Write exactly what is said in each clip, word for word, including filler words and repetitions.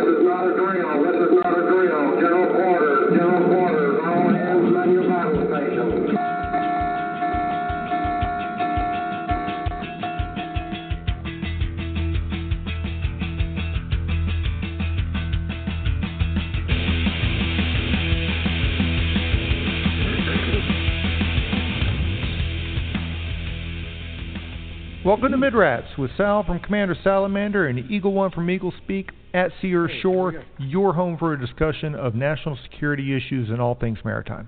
This is not a drill. This is not a drill. General quarters. General quarters. All hands ready your battle stations. Welcome to Midrats with Sal from Commander Salamander and Eagle One from Eagle Speak at Sea or Shore, your home for a discussion of national security issues and all things maritime.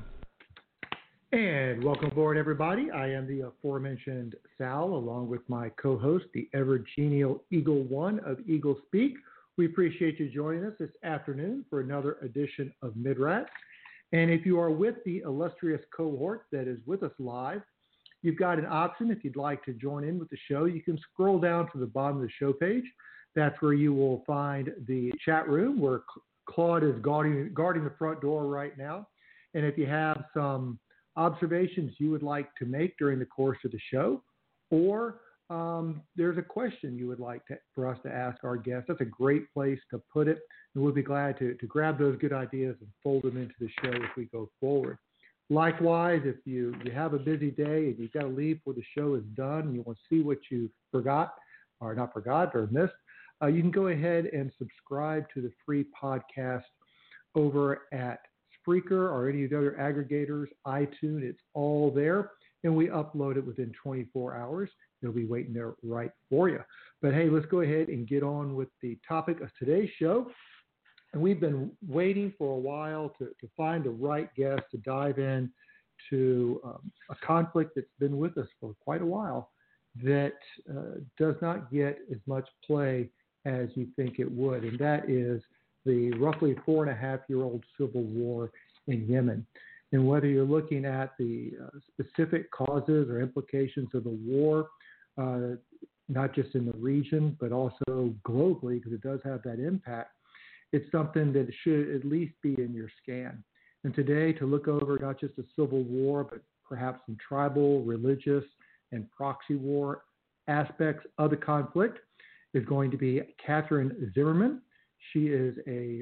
And welcome aboard, everybody. I am the aforementioned Sal, along with my co-host, the ever-genial Eagle One of Eagle Speak. We appreciate you joining us this afternoon for another edition of Midrats. And if you are with the illustrious cohort that is with us live, you've got an option if you'd like to join in with the show. You can scroll down to the bottom of the show page. That's where you will find the chat room where Claude is guarding, guarding the front door right now. And if you have some observations you would like to make during the course of the show, or um, there's a question you would like to, for us to ask our guests, that's a great place to put it. And we'll be glad to, to grab those good ideas and fold them into the show as we go forward. Likewise, if you, you have a busy day and you've got to leave before the show is done and you want to see what you forgot, or not forgot, or missed, uh, you can go ahead and subscribe to the free podcast over at Spreaker or any of the other aggregators, iTunes. It's all there, and we upload it within twenty-four hours. It'll be waiting there right for you. But hey, let's go ahead and get on with the topic of today's show. And we've been waiting for a while to, to find the right guest to dive in to um, a conflict that's been with us for quite a while that uh, does not get as much play as you think it would. And that is the roughly four and a half year old civil war in Yemen. And whether you're looking at the uh, specific causes or implications of the war, uh, not just in the region, but also globally, because it does have that impact, it's something that should at least be in your scan. And today, to look over not just a civil war, but perhaps some tribal, religious, and proxy war aspects of the conflict is going to be Catherine Zimmerman. She is a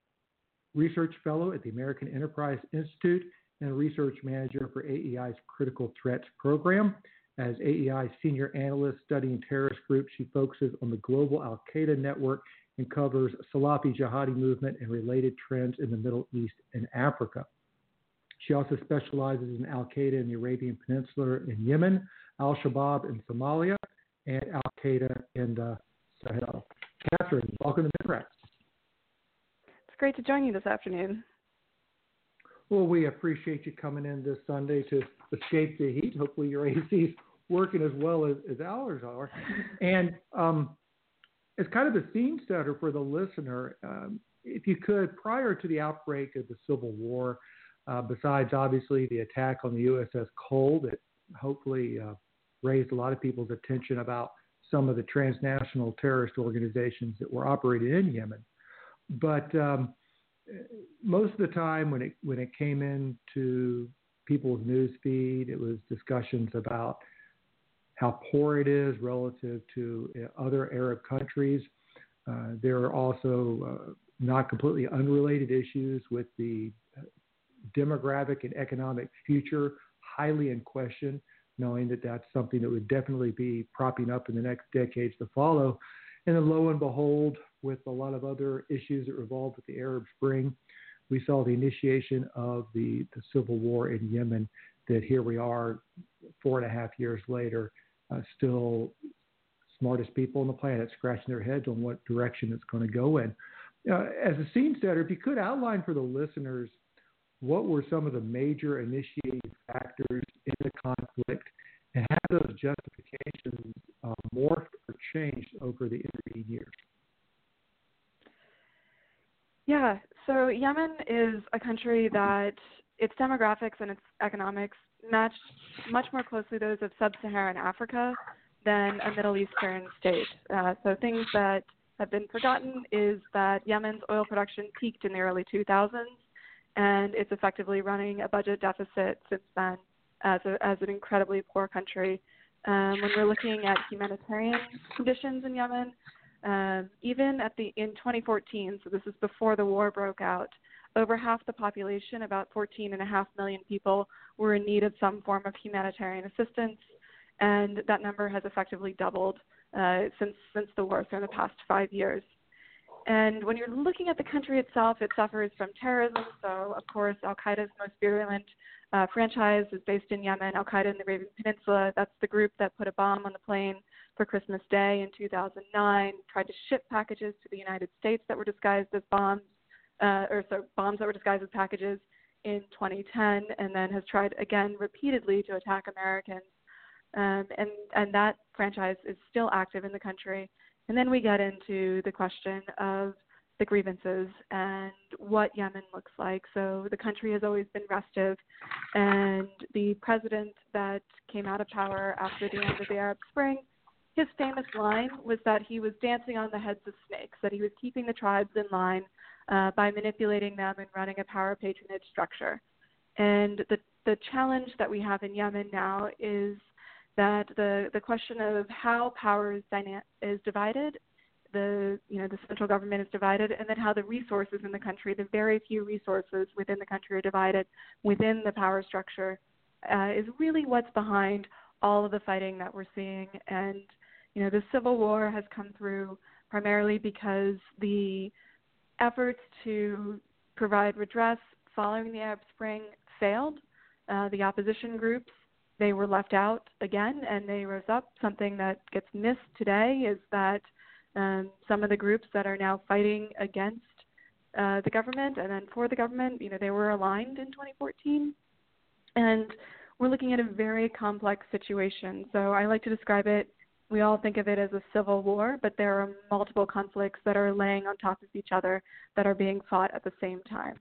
research fellow at the American Enterprise Institute and a research manager for A E I's Critical Threats Program. As A E I's senior analyst studying terrorist groups, she focuses on the global Al-Qaeda network and covers Salafi jihadi movement and related trends in the Middle East and Africa. She also specializes in Al-Qaeda in the Arabian Peninsula in Yemen, Al-Shabaab in Somalia, and Al-Qaeda in the Sahel. Catherine, welcome to Midrats. It's great to join you this afternoon. Well, we appreciate you coming in this Sunday to escape the heat. Hopefully your A C's working as well as, as ours are. And um, as kind of a scene setter for the listener, um, if you could, prior to the outbreak of the Civil War, uh, besides obviously the attack on the U S S Cole that hopefully uh, raised a lot of people's attention about some of the transnational terrorist organizations that were operating in Yemen. But um, most of the time when it when it came into people's news feed, it was discussions about how poor it is relative to other Arab countries. Uh, there are also uh, not completely unrelated issues with the demographic and economic future highly in question, knowing that that's something that would definitely be propping up in the next decades to follow. And then lo and behold, with a lot of other issues that revolved with the Arab Spring, we saw the initiation of the, the civil war in Yemen, that here we are four and a half years later, uh, still smartest people on the planet scratching their heads on what direction it's going to go in. Uh, as a scene setter, if you could outline for the listeners, what were some of the major initiating factors in the conflict, and have those justifications uh, morphed or changed over the intervening years? Yeah, so Yemen is a country that its demographics and its economics match much more closely those of sub-Saharan Africa than a Middle Eastern state. Uh, so things that have been forgotten is that Yemen's oil production peaked in the early two thousands, and it's effectively running a budget deficit since then as, a, as an incredibly poor country. Um, when we're looking at humanitarian conditions in Yemen, Um, even at the in twenty fourteen, so this is before the war broke out, over half the population, about fourteen and a half million people, were in need of some form of humanitarian assistance, and that number has effectively doubled uh, since since the war, so in the past five years. And when you're looking at the country itself, it suffers from terrorism. So, of course, Al-Qaeda's most virulent uh, franchise is based in Yemen, Al-Qaeda in the Arabian Peninsula. That's the group that put a bomb on the plane for Christmas Day in two thousand nine, tried to ship packages to the United States that were disguised as bombs, uh, or so bombs that were disguised as packages in twenty ten, and then has tried again repeatedly to attack Americans. Um, and, and that franchise is still active in the country. And then we get into the question of the grievances and what Yemen looks like. So the country has always been restive, and the president that came out of power after the end of the Arab Spring, his famous line was that he was dancing on the heads of snakes, that he was keeping the tribes in line uh, by manipulating them and running a power patronage structure. And the, the challenge that we have in Yemen now is that the, the question of how power is, dyna- is divided, the you know the central government is divided, and then how the resources in the country, the very few resources within the country are divided within the power structure, uh, is really what's behind all of the fighting that we're seeing. And you know the civil war has come through primarily because the efforts to provide redress following the Arab Spring failed. Uh, the opposition groups, they were left out again, and they rose up. Something that gets missed today is that um, some of the groups that are now fighting against uh, the government and then for the government, you know, they were aligned in twenty fourteen. And we're looking at a very complex situation. So I like to describe it, we all think of it as a civil war, but there are multiple conflicts that are laying on top of each other that are being fought at the same time.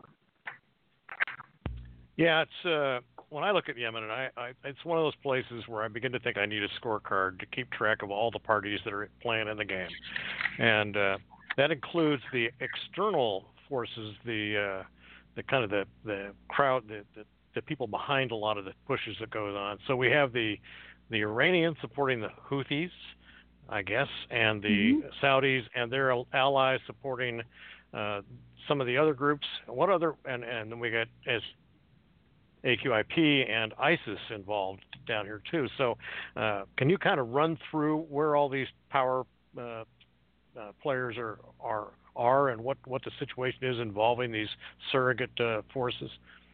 Yeah, it's uh, when I look at Yemen, and I, I, it's one of those places where I begin to think I need a scorecard to keep track of all the parties that are playing in the game, and uh, that includes the external forces, the uh, the kind of the the crowd, the, the the people behind a lot of the pushes that goes on. So we have the the Iranians supporting the Houthis, I guess, and the mm-hmm. Saudis and their allies supporting uh, some of the other groups. What other? And and then we got as A Q I P and ISIS involved down here too. So uh, can you kind of run through where all these power uh, uh, players are, are are and what, what the situation is involving these surrogate uh, forces?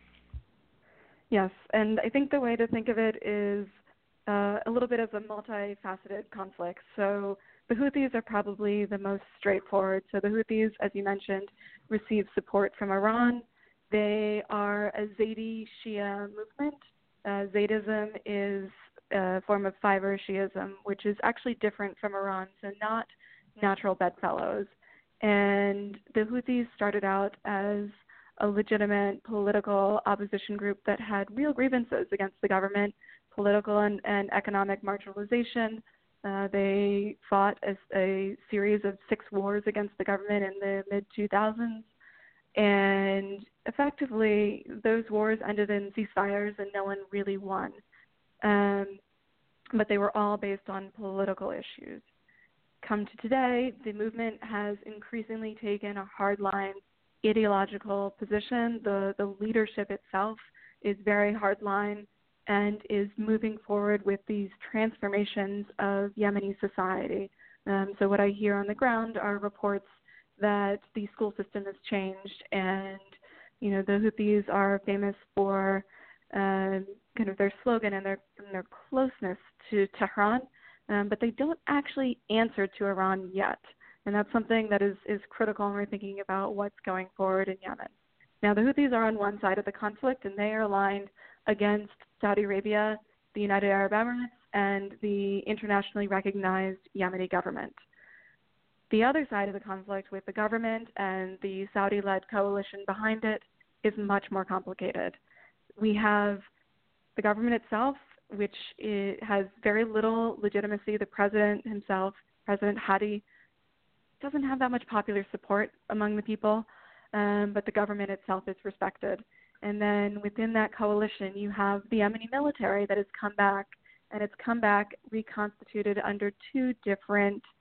Yes, and I think the way to think of it is uh, a little bit of a multifaceted conflict. So the Houthis are probably the most straightforward. So the Houthis, as you mentioned, receive support from Iran. They are a Zaydi Shia movement. Uh, Zaydism is a form of Fiver Shiism, which is actually different from Iran, so not natural bedfellows. And the Houthis started out as a legitimate political opposition group that had real grievances against the government, political and, and economic marginalization. Uh, they fought as a series of six wars against the government in the mid two thousands. And effectively, those wars ended in ceasefires and no one really won. Um, but they were all based on political issues. Come to today, the movement has increasingly taken a hardline ideological position. The, the leadership itself is very hardline and is moving forward with these transformations of Yemeni society. Um, so what I hear on the ground are reports that the school system has changed, and you know the Houthis are famous for um, kind of their slogan and their and their closeness to Tehran, um, but they don't actually answer to Iran yet, and that's something that is, is critical when we're thinking about what's going forward in Yemen. Now the Houthis are on one side of the conflict, and they are aligned against Saudi Arabia, the United Arab Emirates, and the internationally recognized Yemeni government. The other side of the conflict with the government and the Saudi-led coalition behind it is much more complicated. We have the government itself, which is, has very little legitimacy. The president himself, President Hadi, doesn't have that much popular support among the people, um, but the government itself is respected. And then within that coalition, you have the Yemeni military that has come back, and it's come back reconstituted under two different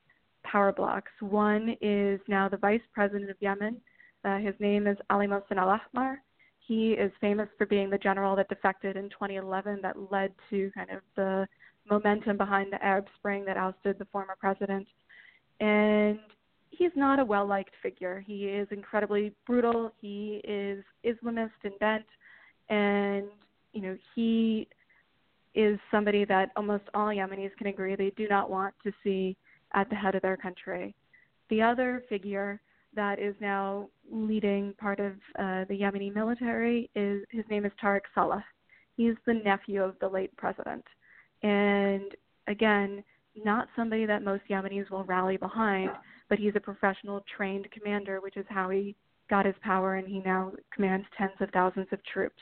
power blocks. One is now the vice president of Yemen. Uh, his name is Ali Mohsen Al-Ahmar. He is famous for being the general that defected in twenty eleven that led to kind of the momentum behind the Arab Spring that ousted the former president. And he's not a well-liked figure. He is incredibly brutal. He is Islamist in bent. And, you know, he is somebody that almost all Yemenis can agree they do not want to see at the head of their country. The other figure that is now leading part of uh, the Yemeni military is, his name is Tariq Saleh. He's the nephew of the late president. And again, not somebody that most Yemenis will rally behind, but he's a professional trained commander, which is how he got his power, and he now commands tens of thousands of troops.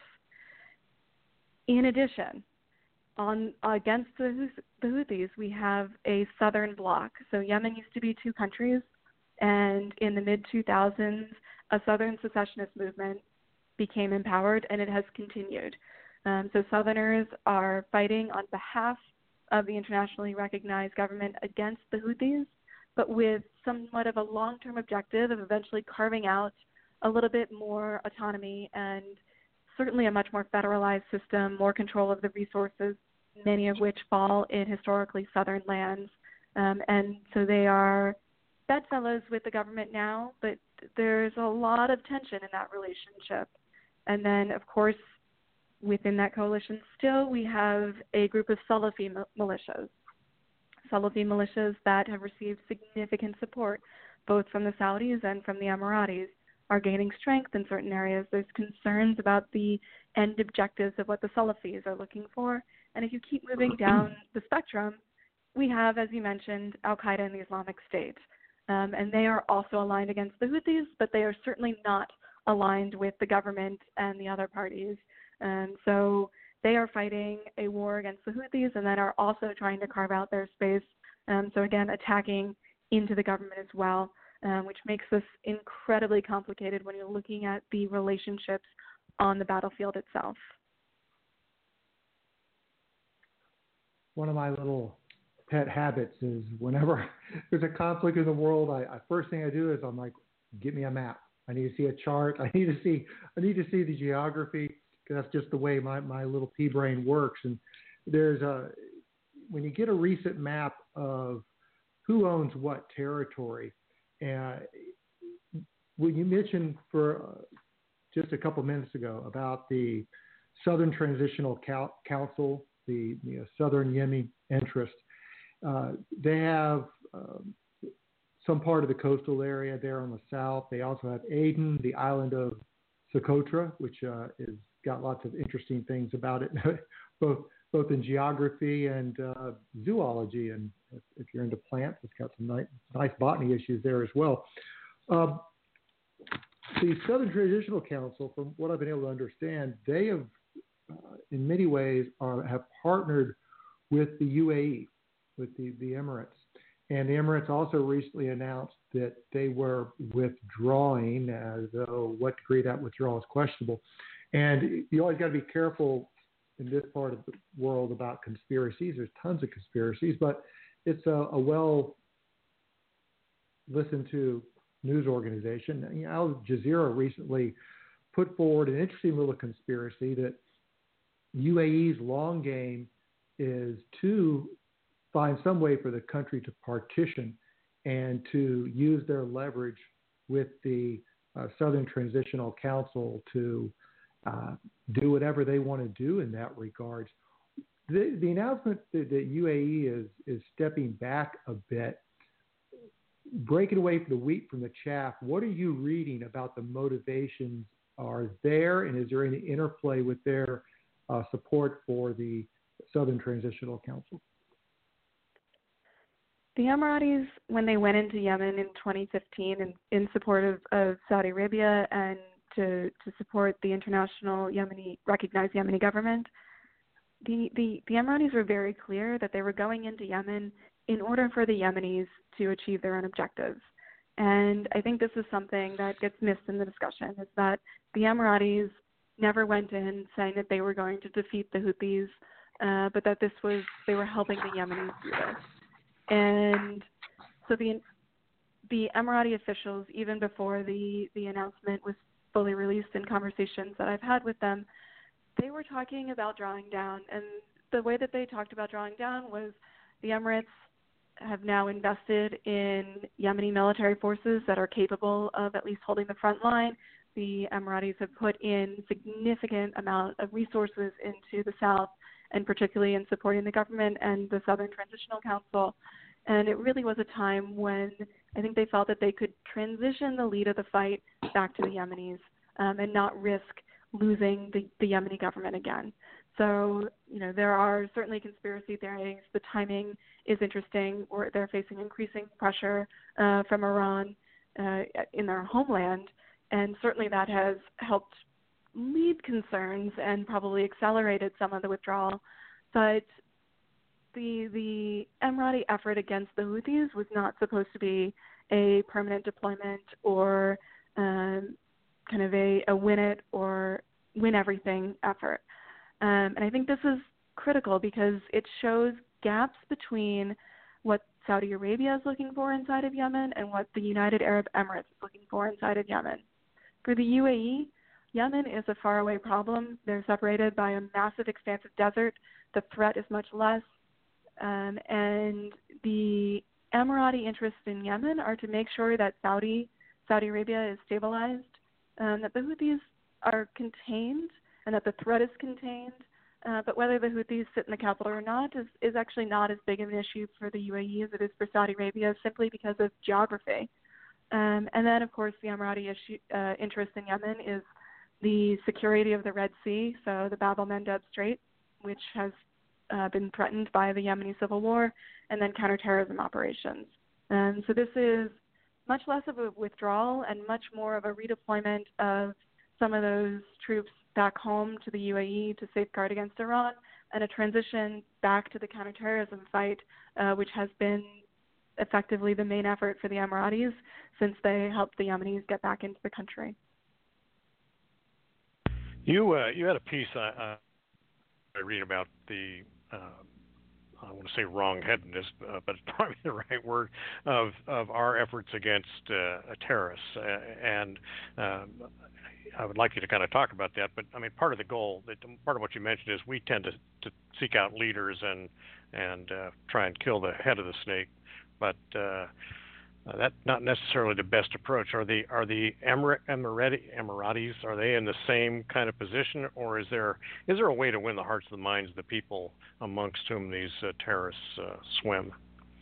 In addition, on against the, the Houthis, we have a southern bloc. So Yemen used to be two countries, and in the mid two thousands, a southern secessionist movement became empowered, and it has continued. Um, so Southerners are fighting on behalf of the internationally recognized government against the Houthis, but with somewhat of a long-term objective of eventually carving out a little bit more autonomy and certainly a much more federalized system, more control of the resources, many of which fall in historically southern lands. Um, and so they are bedfellows with the government now, but there's a lot of tension in that relationship. And then, of course, within that coalition still, we have a group of Salafi militias. Salafi militias that have received significant support both from the Saudis and from the Emiratis are gaining strength in certain areas. There's concerns about the end objectives of what the Salafis are looking for. And if you keep moving down the spectrum, we have, as you mentioned, Al-Qaeda and the Islamic State. Um, and they are also aligned against the Houthis, but they are certainly not aligned with the government and the other parties. Um, so they are fighting a war against the Houthis and then are also trying to carve out their space. Um, so again, attacking into the government as well, um, which makes this incredibly complicated when you're looking at the relationships on the battlefield itself. One of my little pet habits is whenever there's a conflict in the world, I, I first thing I do is I'm like, get me a map. I need to see a chart. I need to see I need to see the geography, because that's just the way my, my little pea brain works. And there's a when you get a recent map of who owns what territory, and when you mentioned for uh, just a couple minutes ago about the Southern Transitional Cal- Council, the you know, Southern Yemeni interest, uh, they have um, some part of the coastal area there on the south. They also have Aden, the island of Socotra, which uh, is got lots of interesting things about it, both both in geography and uh, zoology. And if, if you're into plants, it's got some nice, nice botany issues there as well. Um, the Southern Transitional Council, from what I've been able to understand, they have, uh, in many ways, are, have partnered with the U A E, with the, the Emirates. And the Emirates also recently announced that they were withdrawing, as though what degree that withdrawal is questionable. And you always got to be careful in this part of the world about conspiracies. There's tons of conspiracies, but it's a, a well listened to news organization. You know, Al Jazeera recently put forward an interesting little conspiracy that U A E's long game is to find some way for the country to partition and to use their leverage with the uh, Southern Transitional Council to uh, do whatever they want to do in that regard. The, the announcement that, that U A E is, is stepping back a bit, breaking away from the wheat from the chaff, what are you reading about the motivations are there, and is there any interplay with their uh, support for the Southern Transitional Council? The Emiratis, when they went into Yemen in twenty fifteen in, in support of, of Saudi Arabia and to, to support the international Yemeni, recognized Yemeni government, the, the, the Emiratis were very clear that they were going into Yemen in order for the Yemenis to achieve their own objectives. And I think this is something that gets missed in the discussion, is that the Emiratis never went in saying that they were going to defeat the Houthis, uh, but that this was, they were helping the Yemenis do this. And so the the Emirati officials, even before the, the announcement was fully released in conversations that I've had with them, they were talking about drawing down. And the way that they talked about drawing down was the Emirates have now invested in Yemeni military forces that are capable of at least holding the front line. The Emiratis have put in significant amount of resources into the south, and particularly in supporting the government and the Southern Transitional Council. And it really was a time when I think they felt that they could transition the lead of the fight back to the Yemenis um, and not risk losing the, the Yemeni government again. So, you know, there are certainly conspiracy theories. The timing is interesting, or they're facing increasing pressure uh, from Iran uh, in their homeland, and certainly that has helped lead concerns and probably accelerated some of the withdrawal. But the the Emirati effort against the Houthis was not supposed to be a permanent deployment or um, kind of a, a win it or win everything effort. Um, and I think this is critical because it shows gaps between what Saudi Arabia is looking for inside of Yemen and what the United Arab Emirates is looking for inside of Yemen. For the U A E, Yemen is a faraway problem. They're separated by a massive expanse of desert. The threat is much less. Um, and the Emirati interests in Yemen are to make sure that Saudi Saudi Arabia is stabilized, um, that the Houthis are contained, and that the threat is contained. Uh, but whether the Houthis sit in the capital or not is, is actually not as big of an issue for the U A E as it is for Saudi Arabia, simply because of geography. Um, and then, of course, the Emirati issue, uh, interest in Yemen is the security of the Red Sea, so the Bab el-Mandeb Strait, which has uh, been threatened by the Yemeni civil war, and then counterterrorism operations. Um, so this is much less of a withdrawal and much more of a redeployment of some of those troops back home to the U A E to safeguard against Iran, and a transition back to the counterterrorism fight, uh, which has been effectively the main effort for the Emiratis since they helped the Yemenis get back into the country. You uh, you had a piece I, I, I read about the uh, I want to say wrong-headedness, uh, but it's probably the right word, of of our efforts against uh, terrorists, uh, and um, I would like you to kind of talk about that. But I mean, part of the goal, that part of what you mentioned is we tend to, to seek out leaders and and uh, try and kill the head of the snake, but uh, Uh, that's not necessarily the best approach. Are the are the Emir- Emirati, Emiratis, are they in the same kind of position, or is there is there a way to win the hearts and the minds of the people amongst whom these uh, terrorists uh, swim?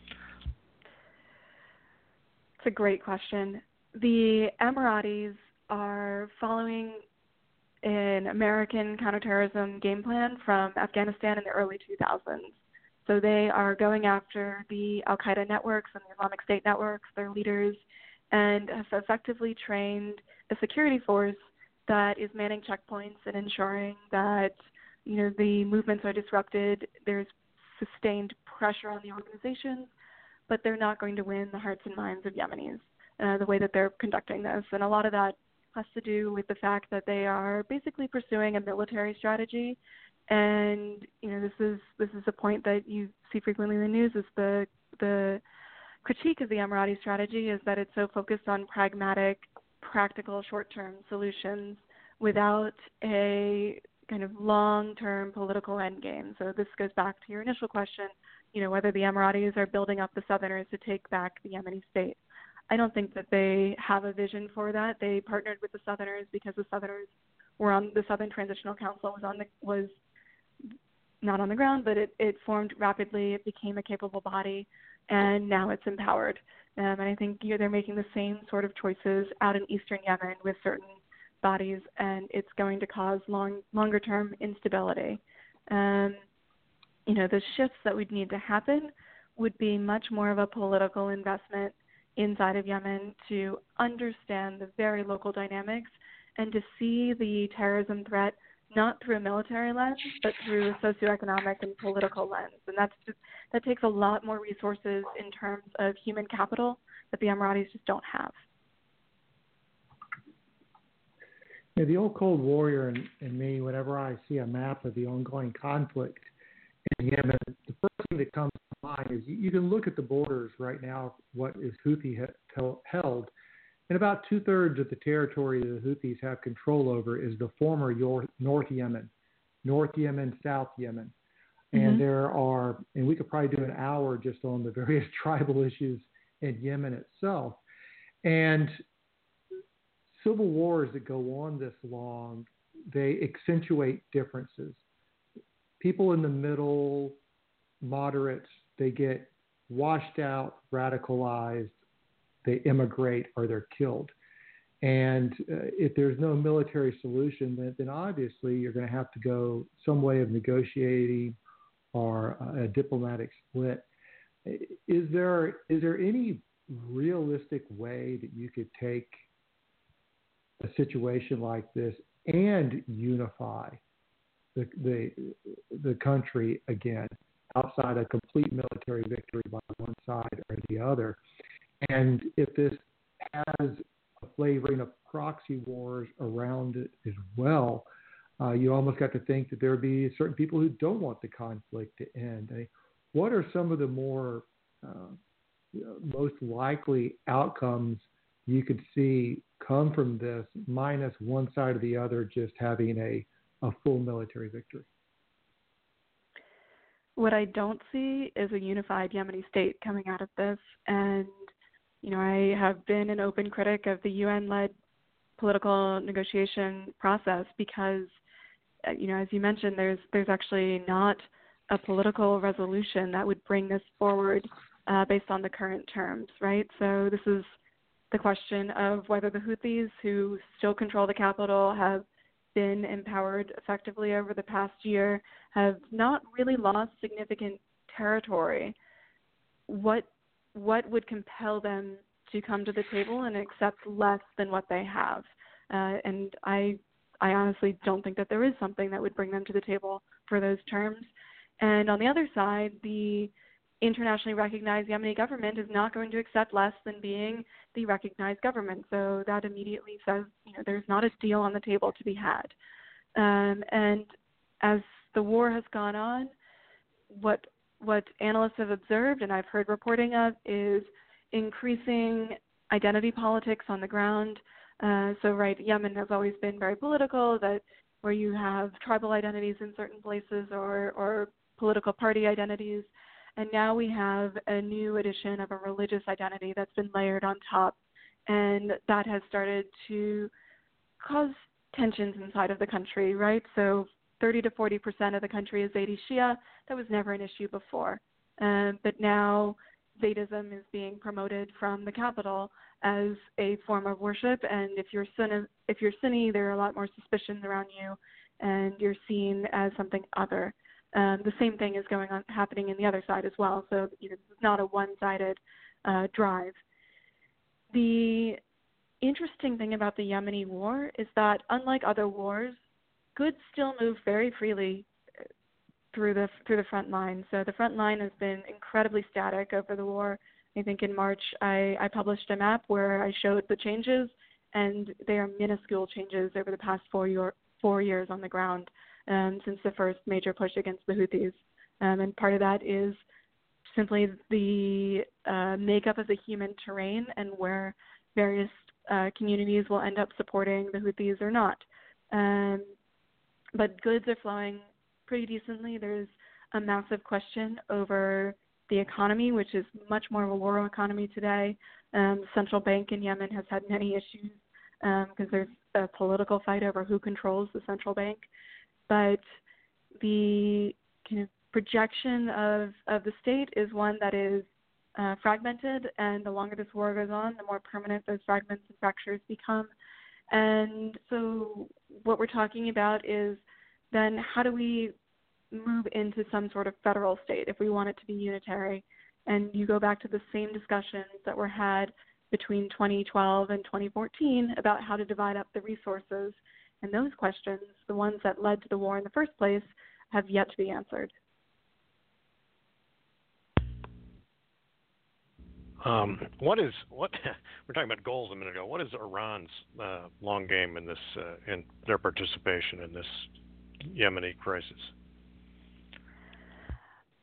It's a great question. The Emiratis are following an American counterterrorism game plan from Afghanistan in the early two thousands. So they are going after the Al-Qaeda networks and the Islamic State networks, their leaders, and have effectively trained a security force that is manning checkpoints and ensuring that, you know, the movements are disrupted. There's sustained pressure on the organizations, but they're not going to win the hearts and minds of Yemenis uh, the way that they're conducting this. And a lot of that has to do with the fact that they are basically pursuing a military strategy. And, you know, this is this is a point that you see frequently in the news, is the the critique of the Emirati strategy is that it's so focused on pragmatic, practical, short-term solutions without a kind of long-term political endgame. So this goes back to your initial question, you know, whether the Emiratis are building up the Southerners to take back the Yemeni state. I don't think that they have a vision for that. They partnered with the Southerners because the Southerners were on the Southern Transitional Council was on the was not on the ground, but it, it formed rapidly. It became a capable body, and now it's empowered. Um, and I think you know, they're making the same sort of choices out in eastern Yemen with certain bodies, and it's going to cause long, longer-term instability. Um, you know, the shifts that would need to happen would be much more of a political investment inside of Yemen to understand the very local dynamics and to see the terrorism threat not through a military lens, but through a socioeconomic and political lens. And that's just, that takes a lot more resources in terms of human capital that the Emiratis just don't have. Yeah, the old Cold Warrior in, in me, whenever I see a map of the ongoing conflict in Yemen, the first thing that comes to mind is you, you can look at the borders right now, what is Houthi he- held, and about two-thirds of the territory that the Houthis have control over is the former Yor- North Yemen, North Yemen, South Yemen. And Mm-hmm. there are, and we could probably do an hour just on the various tribal issues in Yemen itself. And civil wars that go on this long, they accentuate differences. People in the middle, moderates, they get washed out, radicalized, they immigrate, or they're killed. And uh, if there's no military solution, then, then obviously you're going to have to go some way of negotiating or a diplomatic split. Is there is there any realistic way that you could take a situation like this and unify the the, the country again outside a complete military victory by one side or the other? And if this has a flavoring of proxy wars around it as well, uh, you almost got to think that there would be certain people who don't want the conflict to end. I mean, what are some of the more uh, most likely outcomes you could see come from this, minus one side or the other just having a, a full military victory? What I don't see is a unified Yemeni state coming out of this. And, you know, I have been an open critic of the U N-led political negotiation process because, uh, you know, as you mentioned, there's there's actually not a political resolution that would bring this forward uh, based on the current terms, right? So this is the question of whether the Houthis, who still control the capital, have been empowered effectively over the past year, have not really lost significant territory. What what would compel them to come to the table and accept less than what they have? Uh, and I I honestly don't think that there is something that would bring them to the table for those terms. And on the other side, the internationally recognized Yemeni government is not going to accept less than being the recognized government. So that immediately says, you know, there's not a deal on the table to be had. Um, and as the war has gone on, what what analysts have observed, and I've heard reporting of, is increasing identity politics on the ground. Uh, so, right, Yemen has always been very political, that where you have tribal identities in certain places or, or political party identities. And now we have a new addition of a religious identity that's been layered on top. And that has started to cause tensions inside of the country, right? So thirty to forty percent of the country is Zaidi Shia. That was never an issue before. Um, but now Zaydism is being promoted from the capital as a form of worship. And if you're Sunni, if you're Sunni, there are a lot more suspicions around you, and you're seen as something other. Um, the same thing is going on, happening in the other side as well. So you know, it's not a one-sided uh, drive. The interesting thing about the Yemeni war is that, unlike other wars, goods still move very freely through the through the front line. So the front line has been incredibly static over the war. I think in March I, I published a map where I showed the changes, and they are minuscule changes over the past four year, four years on the ground. Um, since the first major push against the Houthis. Um, and part of that is simply the uh, makeup of the human terrain and where various uh, communities will end up supporting the Houthis or not. Um, but goods are flowing pretty decently. There's a massive question over the economy, which is much more of a war economy today. Um, the central bank in Yemen has had many issues because um, there's a political fight over who controls the central bank. But the kind of projection of, of the state is one that is uh, fragmented, and the longer this war goes on, the more permanent those fragments and fractures become. And so what we're talking about is then how do we move into some sort of federal state if we want it to be unitary? And you go back to the same discussions that were had between twenty twelve and twenty fourteen about how to divide up the resources. And those questions, the ones that led to the war in the first place, have yet to be answered. Um, what is what we're talking about goals a minute ago? What is Iran's uh, long game in this uh, in their participation in this Yemeni crisis?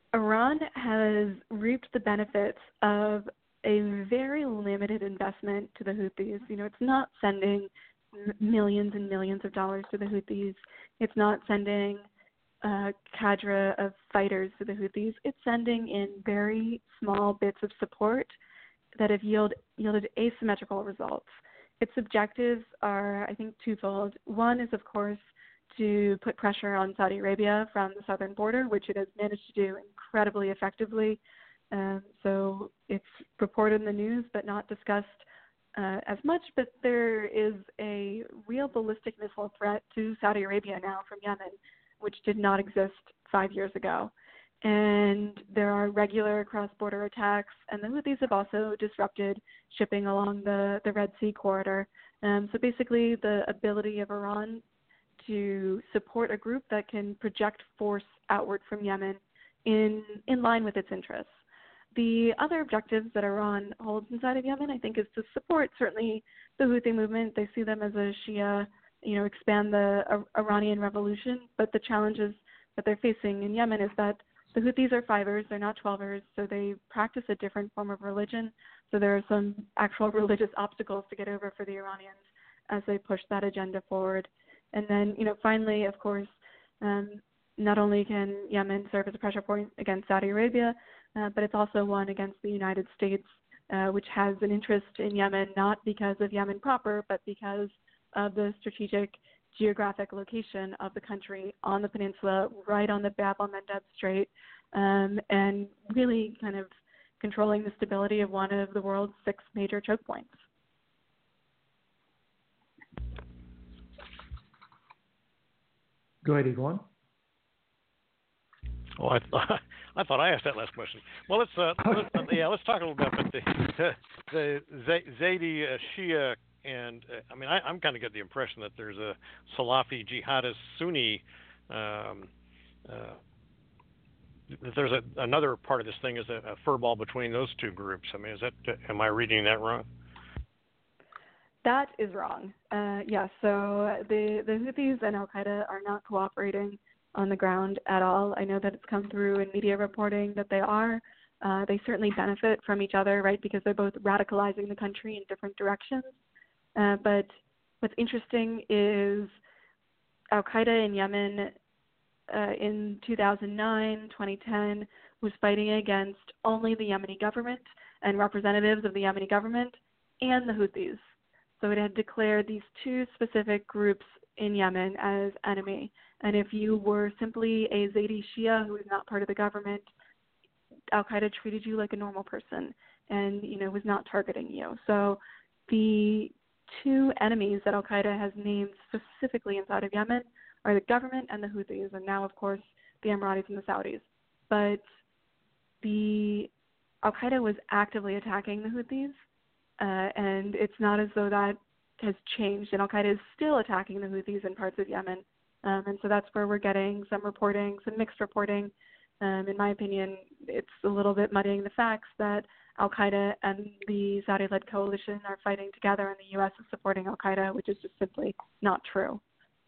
Iran has reaped the benefits of a very limited investment to the Houthis. You know, it's not sending m- millions and millions of dollars to the Houthis. It's not sending a cadre of fighters to the Houthis. It's sending in very small bits of support that have yield, yielded asymmetrical results. Its objectives are, I think, twofold. One is, of course, to put pressure on Saudi Arabia from the southern border, which it has managed to do incredibly effectively. Um, so it's reported in the news but not discussed uh, as much, but there is a real ballistic missile threat to Saudi Arabia now from Yemen, which did not exist five years ago. And there are regular cross-border attacks, and the Houthis have also disrupted shipping along the, the Red Sea corridor. Um, so basically the ability of Iran to support a group that can project force outward from Yemen in, in line with its interests. The other objectives that Iran holds inside of Yemen, I think, is to support certainly the Houthi movement. They see them as a Shia, you know, expand the uh, Iranian revolution. But the challenges that they're facing in Yemen is that the Houthis are fivers, they're not twelvers, so they practice a different form of religion. So there are some actual religious obstacles to get over for the Iranians as they push that agenda forward. And then, you know, finally, of course, um, not only can Yemen serve as a pressure point against Saudi Arabia, uh, but it's also one against the United States, uh, which has an interest in Yemen, not because of Yemen proper, but because of the strategic geographic location of the country on the peninsula, right on the Bab al-Mandeb Strait, um, and really kind of controlling the stability of one of the world's six major choke points. Go ahead, Egon. Oh, I thought I thought I asked that last question. Well, let's uh, let's, uh, yeah, let's talk a little bit about the the, the Zaidi uh, Shia, and uh, I mean, I, I'm kind of get the impression that there's a Salafi jihadist Sunni. Um, uh, that there's a, another part of this thing is a, a furball between those two groups. I mean, is that am I reading that wrong? That is wrong. Uh, yes, so the, the Houthis and Al-Qaeda are not cooperating on the ground at all. I know that it's come through in media reporting that they are. Uh, they certainly benefit from each other, right, because they're both radicalizing the country in different directions. Uh, but what's interesting is Al-Qaeda in Yemen uh, in two thousand nine, twenty ten was fighting against only the Yemeni government and representatives of the Yemeni government and the Houthis. So it had declared these two specific groups in Yemen as enemy. And if you were simply a Zaidi Shia who was not part of the government, Al-Qaeda treated you like a normal person and, you know, was not targeting you. So the two enemies that Al-Qaeda has named specifically inside of Yemen are the government and the Houthis, and now, of course, the Emiratis and the Saudis. But the Al-Qaeda was actively attacking the Houthis, Uh, and it's not as though that has changed. And Al-Qaeda is still attacking the Houthis in parts of Yemen. Um, and so that's where we're getting some reporting, some mixed reporting. Um, in my opinion, it's a little bit muddying the facts that Al-Qaeda and the Saudi-led coalition are fighting together and the U S is supporting Al-Qaeda, which is just simply not true.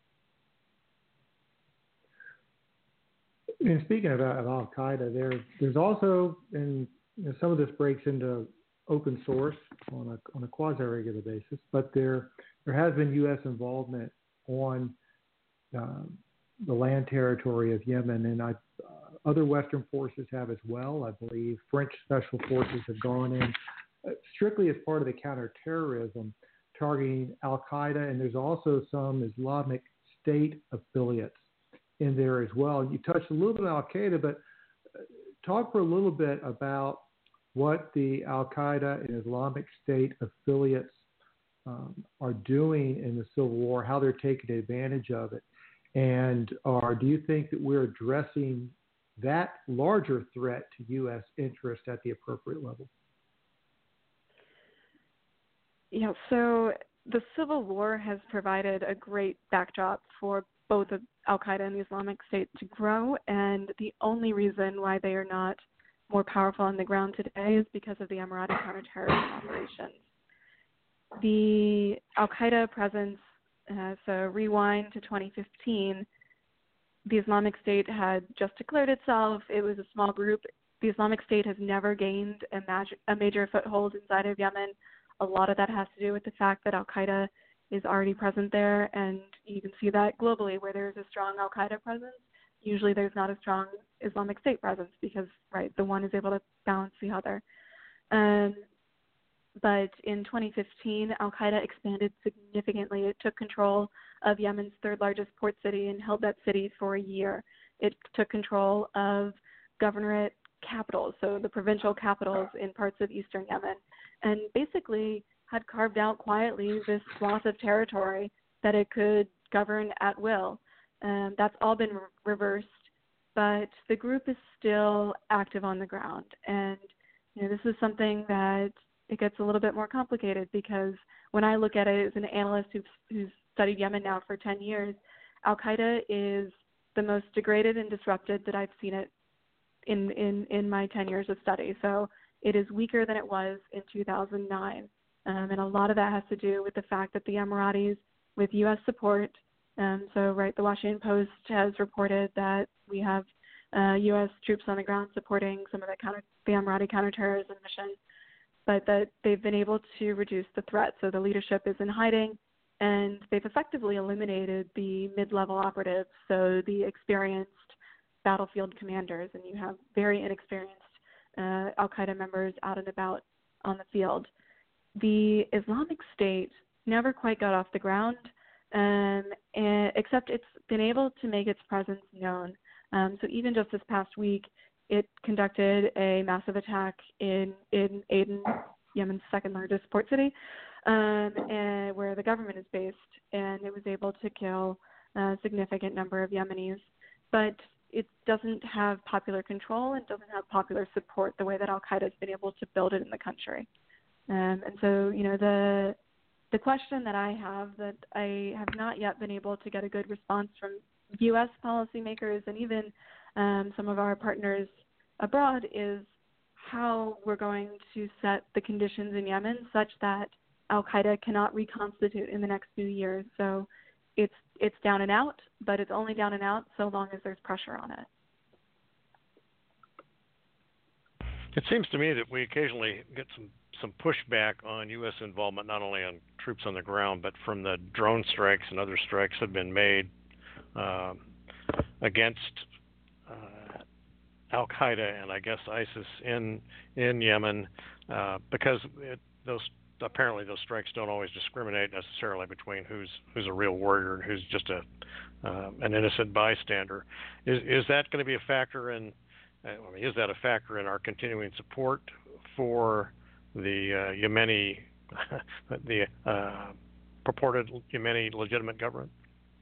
And speaking of, of Al-Qaeda, there, there's also, and you know, some of this breaks into open source on a on a quasi-regular basis, but there there has been U S involvement on uh, the land territory of Yemen, and I, uh, other Western forces have as well. I believe French special forces have gone in uh, strictly as part of the counterterrorism, targeting Al-Qaeda, and there's also some Islamic State affiliates in there as well. You touched a little bit on Al-Qaeda, but talk for a little bit about what the Al-Qaeda and Islamic State affiliates um, are doing in the Civil War, how they're taking advantage of it, and or do you think that we're addressing that larger threat to U S interest at the appropriate level? Yeah, so the Civil War has provided a great backdrop for both Al-Qaeda and the Islamic State to grow, and the only reason why they are not more powerful on the ground today is because of the Emirati counterterrorism operations. The Al-Qaeda presence, uh, so rewind to twenty fifteen, the Islamic State had just declared itself. It was a small group. The Islamic State has never gained a, mag- a major foothold inside of Yemen. A lot of that has to do with the fact that Al-Qaeda is already present there, and you can see that globally where there's a strong Al-Qaeda presence. Usually there's not a strong Islamic State presence because, right, the one is able to balance the other. Um, but in twenty fifteen, Al-Qaeda expanded significantly. It took control of Yemen's third largest port city and held that city for a year. It took control of governorate capitals, so the provincial capitals in parts of eastern Yemen, and basically had carved out quietly this swath of territory that it could govern at will. Um, that's all been re- reversed, but the group is still active on the ground. And you know, this is something that it gets a little bit more complicated because when I look at it as an analyst who's, who's studied Yemen now for ten years, Al-Qaeda is the most degraded and disrupted that I've seen it in, in, in my ten years of study. So it is weaker than it was in two thousand nine. Um, and a lot of that has to do with the fact that the Emiratis, with U S support, um, so right, the Washington Post has reported that we have uh, U S troops on the ground supporting some of the, counter, the Emirati counterterrorism mission, but that they've been able to reduce the threat. So the leadership is in hiding, and they've effectively eliminated the mid-level operatives, so the experienced battlefield commanders, and you have very inexperienced uh, Al-Qaeda members out and about on the field. The Islamic State never quite got off the ground, um, and, except it's been able to make its presence known. Um, so even just this past week, it conducted a massive attack in, in Aden, Yemen's second largest port city, um, and where the government is based, and it was able to kill a significant number of Yemenis. But it doesn't have popular control and doesn't have popular support the way that Al-Qaeda has been able to build it in the country. Um, and so, you know, the the question that I have that I have not yet been able to get a good response from U S policymakers and even um, some of our partners abroad is how we're going to set the conditions in Yemen such that Al-Qaeda cannot reconstitute in the next few years. So it's it's down and out, but it's only down and out so long as there's pressure on it. It seems to me that we occasionally get some, some pushback on U S involvement, not only on troops on the ground, but from the drone strikes and other strikes that have been made uh, against uh, Al-Qaeda and I guess ISIS in in Yemen, uh, because it, those apparently those strikes don't always discriminate necessarily between who's who's a real warrior and who's just a uh, an innocent bystander. Is is that going to be a factor in? I mean, is that a factor in our continuing support for the uh, Yemeni, the uh, purported Yemeni legitimate government?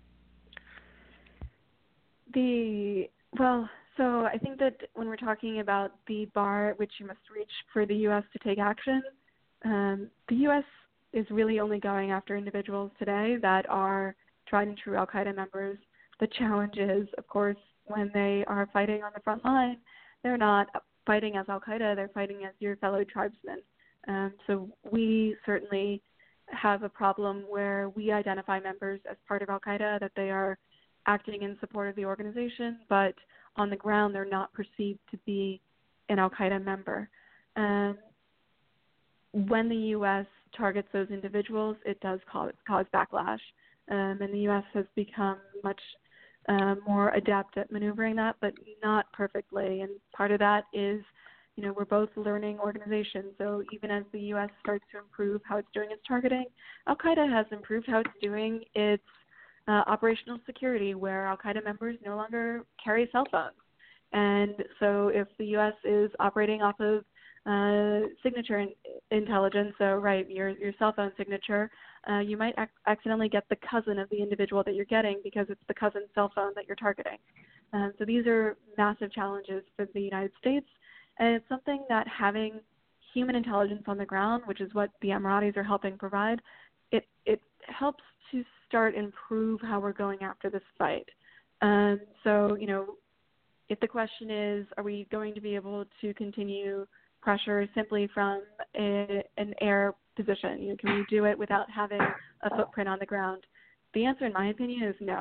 The well, so I think that when we're talking about the bar at which you must reach for the U S to take action, um, the U S is really only going after individuals today that are tried and true Al-Qaeda members. The challenge is, of course, when they are fighting on the front line, they're not fighting as Al-Qaeda, they're fighting as your fellow tribesmen. Um, so we certainly have a problem where we identify members as part of Al-Qaeda, that they are acting in support of the organization, but on the ground they're not perceived to be an Al-Qaeda member. Um, when the U S targets those individuals, it does cause, cause backlash, um, and the U S has become much Uh, more adept at maneuvering that, but not perfectly. And part of that is, you know, we're both learning organizations. So even as the U S starts to improve how it's doing its targeting, Al-Qaeda has improved how it's doing its uh, operational security, where Al-Qaeda members no longer carry cell phones. And so if the U S is operating off of uh, signature in- intelligence, so right, your your cell phone signature, uh, you might ac- accidentally get the cousin of the individual that you're getting because it's the cousin's cell phone that you're targeting. Um, so these are massive challenges for the United States, and it's something that having human intelligence on the ground, which is what the Emiratis are helping provide, it it helps to start improve how we're going after this fight. Um, so, you know, if the question is, are we going to be able to continue pressure simply from a, an air position? You know, can we do it without having a footprint on the ground? The answer, in my opinion, is no.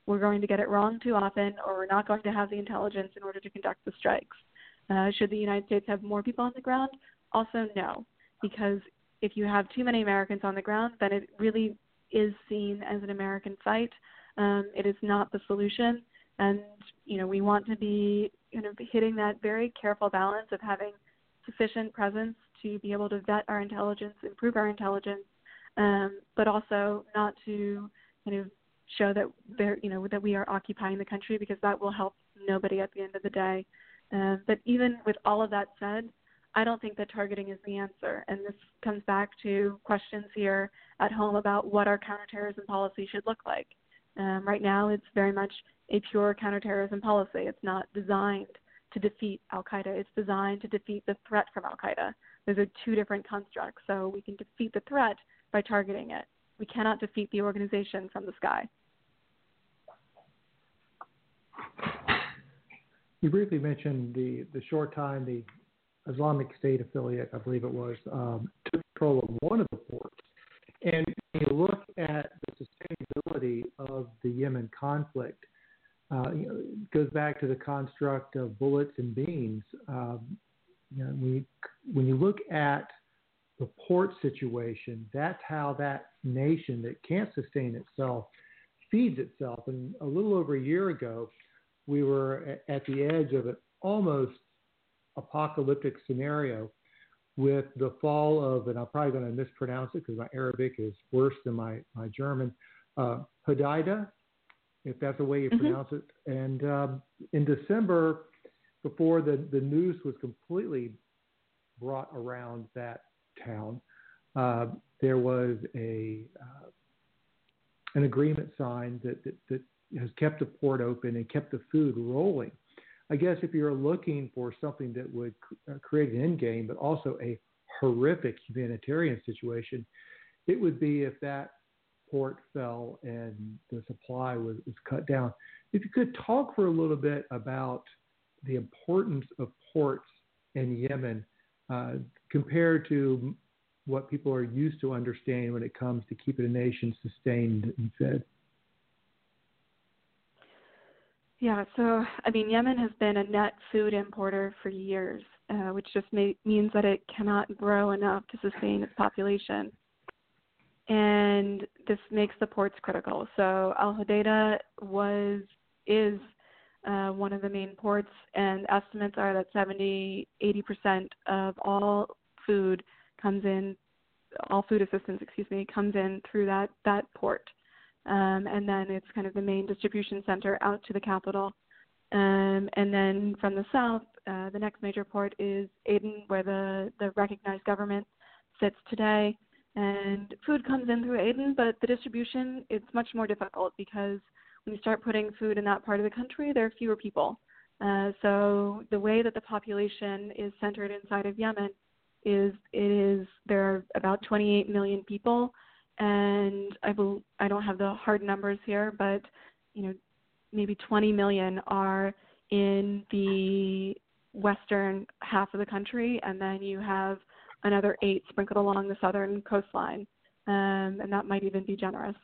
we're going to get it wrong too often, or we're not going to have the intelligence in order to conduct the strikes. Uh, should the United States have more people on the ground? Also, no, because if you have too many Americans on the ground, then it really is seen as an American fight. Um, it is not the solution, and you know we want to be kind of hitting that very careful balance of having sufficient presence to be able to vet our intelligence, improve our intelligence, um, but also not to kind of show that there, you know, that we are occupying the country, because that will help nobody at the end of the day. Uh, but even with all of that said, I don't think that targeting is the answer. And this comes back to questions here at home about what our counterterrorism policy should look like. Um, right now, it's very much a pure counterterrorism policy. It's not designed to defeat al-Qaeda. It's designed to defeat the threat from al-Qaeda. Those are two different constructs. So we can defeat the threat by targeting it. We cannot defeat the organization from the sky. You briefly mentioned the, the short time the Islamic State affiliate, I believe it was, um, took control of one of the ports. And when you look at the sustainability of the Yemen conflict, uh, you know, it goes back to the construct of bullets and beans. Um, you know, we, when you look at the port situation, that's how that nation that can't sustain itself feeds itself. And a little over a year ago, we were at the edge of an almost apocalyptic scenario with the fall of, and I'm probably going to mispronounce it because my Arabic is worse than my, my German, uh, Hodeidah, if that's the way you Mm-hmm. pronounce it. And um, in December, before the, the news was completely brought around that town, uh, there was a uh, an agreement signed that, that, that has kept the port open and kept the food rolling. I guess if you're looking for something that would cr- create an end game, but also a horrific humanitarian situation, it would be if that port fell and the supply was, was cut down. If you could talk for a little bit about the importance of ports in Yemen uh, compared to what people are used to understanding when it comes to keeping a nation sustained and fed. Yeah, so, I mean, Yemen has been a net food importer for years, uh, which just may, means that it cannot grow enough to sustain its population. And this makes the ports critical. So Al-Hodeidah was, is uh, one of the main ports, and estimates are that seventy, eighty percent of all food comes in, all food assistance, excuse me, comes in through that, that port. Um, and then it's kind of the main distribution center out to the capital. Um, and then from the south, uh, the next major port is Aden, where the, the recognized government sits today. And food comes in through Aden, but the distribution, it's much more difficult because when you start putting food in that part of the country, there are fewer people. Uh, so the way that the population is centered inside of Yemen is it is there are about twenty-eight million people. And I bel I don't have the hard numbers here, but you know, maybe twenty million are in the western half of the country, and then you have another eight sprinkled along the southern coastline, um, and that might even be generous.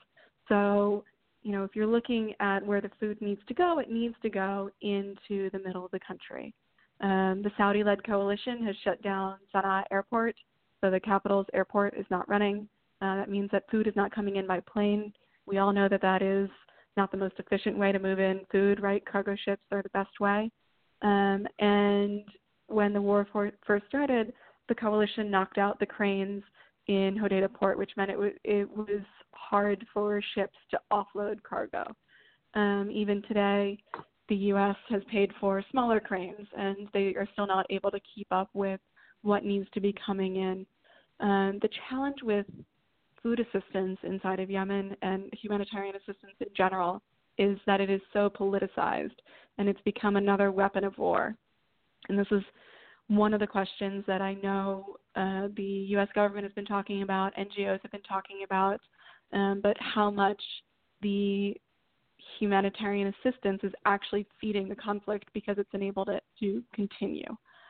So, you know, if you're looking at where the food needs to go, it needs to go into the middle of the country. Um, the Saudi-led coalition has shut down Sana'a Airport, so the capital's airport is not running. Uh, that means that food is not coming in by plane. We all know that that is not the most efficient way to move in food, right? Cargo ships are the best way. Um, and when the war for, first started, the coalition knocked out the cranes in Hodeidah port, which meant it, w- it was hard for ships to offload cargo. Um, even today, the U S has paid for smaller cranes, and they are still not able to keep up with what needs to be coming in. Um, the challenge with food assistance inside of Yemen and humanitarian assistance in general is that it is so politicized, and it's become another weapon of war. And this is one of the questions that I know uh, the U S government has been talking about, N G Os have been talking about, um, but how much the humanitarian assistance is actually feeding the conflict because it's enabled it to continue.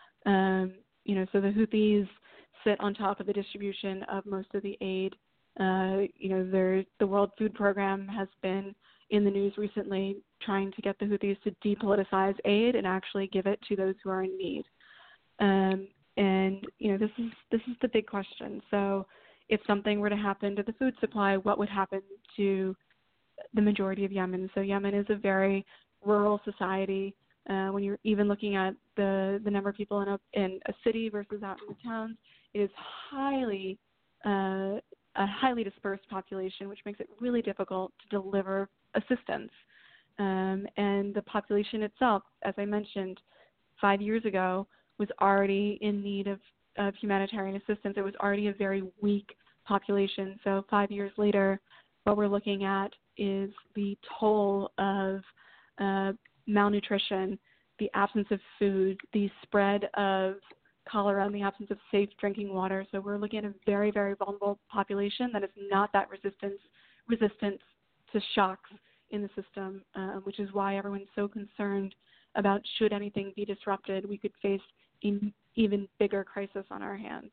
Um, you know, so the Houthis sit on top of the distribution of most of the aid. Uh, you know, the World Food Program has been in the news recently trying to get the Houthis to depoliticize aid and actually give it to those who are in need. Um, and, you know, this is this is the big question. So if something were to happen to the food supply, what would happen to the majority of Yemen? So Yemen is a very rural society. Uh, when you're even looking at the, the number of people in a, in a city versus out in the towns, it is highly uh, a highly dispersed population, which makes it really difficult to deliver assistance. Um, and the population itself, as I mentioned, five years ago was already in need of, of humanitarian assistance. It was already a very weak population. So five years later, what we're looking at is the toll of uh, malnutrition, the absence of food, the spread of cholera, and the absence of safe drinking water. So we're looking at a very, very vulnerable population that is not that resistance, resistant to shocks in the system, uh, which is why everyone's so concerned about should anything be disrupted, we could face an even bigger crisis on our hands.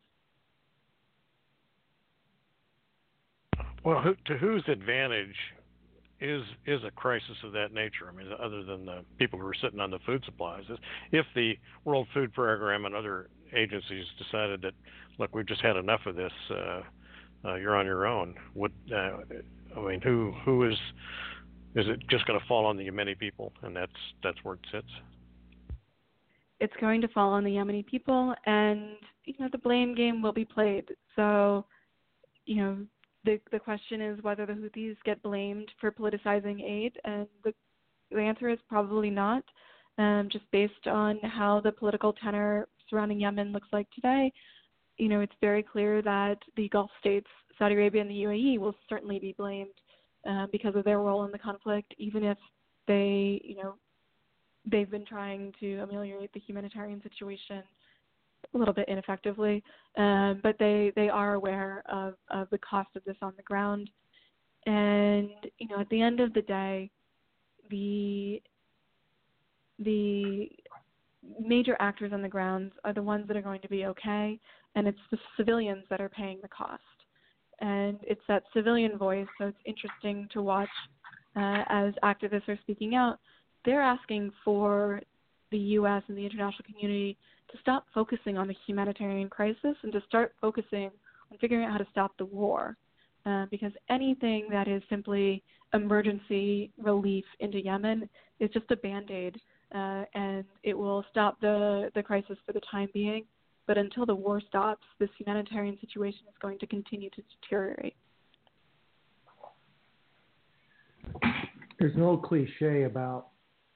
Well, who, to whose advantage is is a crisis of that nature? I mean, other than the people who are sitting on the food supplies, if the World Food Program and other agencies decided that, look, we've just had enough of this, uh, uh, you're on your own. Would uh, I mean, who who is is it just going to fall on the Yemeni people, and that's that's where it sits? It's going to fall on the Yemeni people, and you know the blame game will be played. So, you know. The, the question is whether the Houthis get blamed for politicizing aid, and the, the answer is probably not, um, just based on how the political tenor surrounding Yemen looks like today. You know, it's very clear that the Gulf states, Saudi Arabia and the U A E, will certainly be blamed uh, because of their role in the conflict, even if they, you know, they've been trying to ameliorate the humanitarian situation a little bit ineffectively, um, but they, they are aware of, of the cost of this on the ground. And, you know, at the end of the day, the the major actors on the ground are the ones that are going to be okay, and it's the civilians that are paying the cost. And it's that civilian voice, so it's interesting to watch uh, as activists are speaking out. They're asking for the U S and the international community to stop focusing on the humanitarian crisis and to start focusing on figuring out how to stop the war. Uh, because anything that is simply emergency relief into Yemen is just a Band-Aid, uh, and it will stop the, the crisis for the time being. But until the war stops, this humanitarian situation is going to continue to deteriorate. There's an old cliche about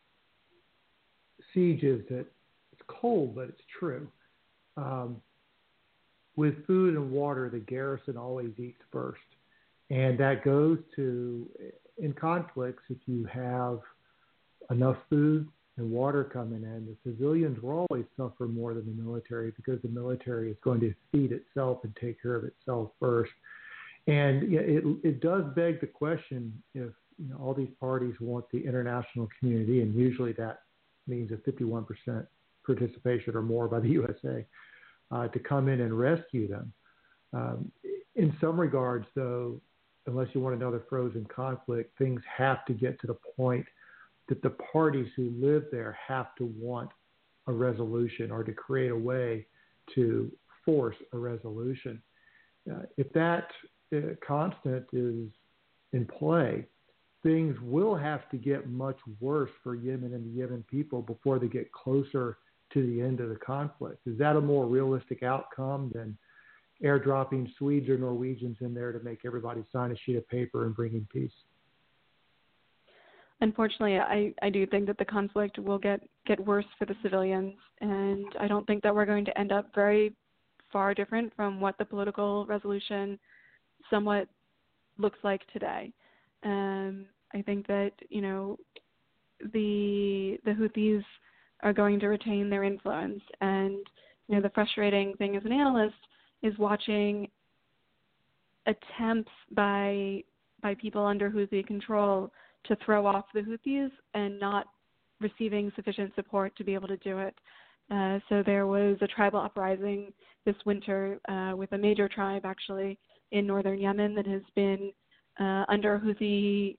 sieges that it's cold, but it's true. Um, with food and water, the garrison always eats first. And that goes to, in conflicts, if you have enough food and water coming in, the civilians will always suffer more than the military because the military is going to feed itself and take care of itself first. And it, it does beg the question if you know, all these parties want the international community, and usually that means a fifty-one percent participation or more by the U S A, uh, to come in and rescue them. Um, in some regards, though, unless you want another frozen conflict, things have to get to the point that the parties who live there have to want a resolution or to create a way to force a resolution. Uh, if that uh, constant is in play, things will have to get much worse for Yemen and the Yemen people before they get closer to the end of the conflict. Is that a more realistic outcome than airdropping Swedes or Norwegians in there to make everybody sign a sheet of paper and bring in peace? Unfortunately, I, I do think that the conflict will get, get worse for the civilians, and I don't think that we're going to end up very far different from what the political resolution somewhat looks like today. Um, I think that, you know, the the Houthis are going to retain their influence, and, you know, the frustrating thing as an analyst is watching attempts by by people under Houthi control to throw off the Houthis and not receiving sufficient support to be able to do it. Uh, so there was a tribal uprising this winter uh, with a major tribe actually in northern Yemen that has been uh, under Houthi c-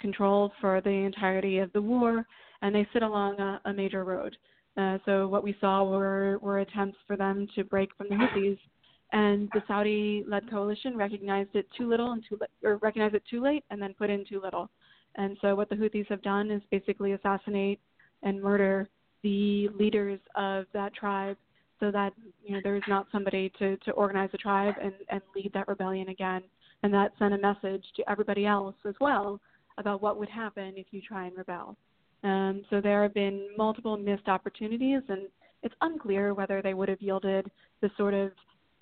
control for the entirety of the war, and they sit along a, a major road. Uh, so what we saw were, were attempts for them to break from the Houthis, and the Saudi-led coalition recognized it too little and too li- or recognized it too late, and then put in too little. And so what the Houthis have done is basically assassinate and murder the leaders of that tribe, so that you know there is not somebody to, to organize a tribe and, and lead that rebellion again. And that sent a message to everybody else as well about what would happen if you try and rebel. Um, so there have been multiple missed opportunities, and it's unclear whether they would have yielded the sort of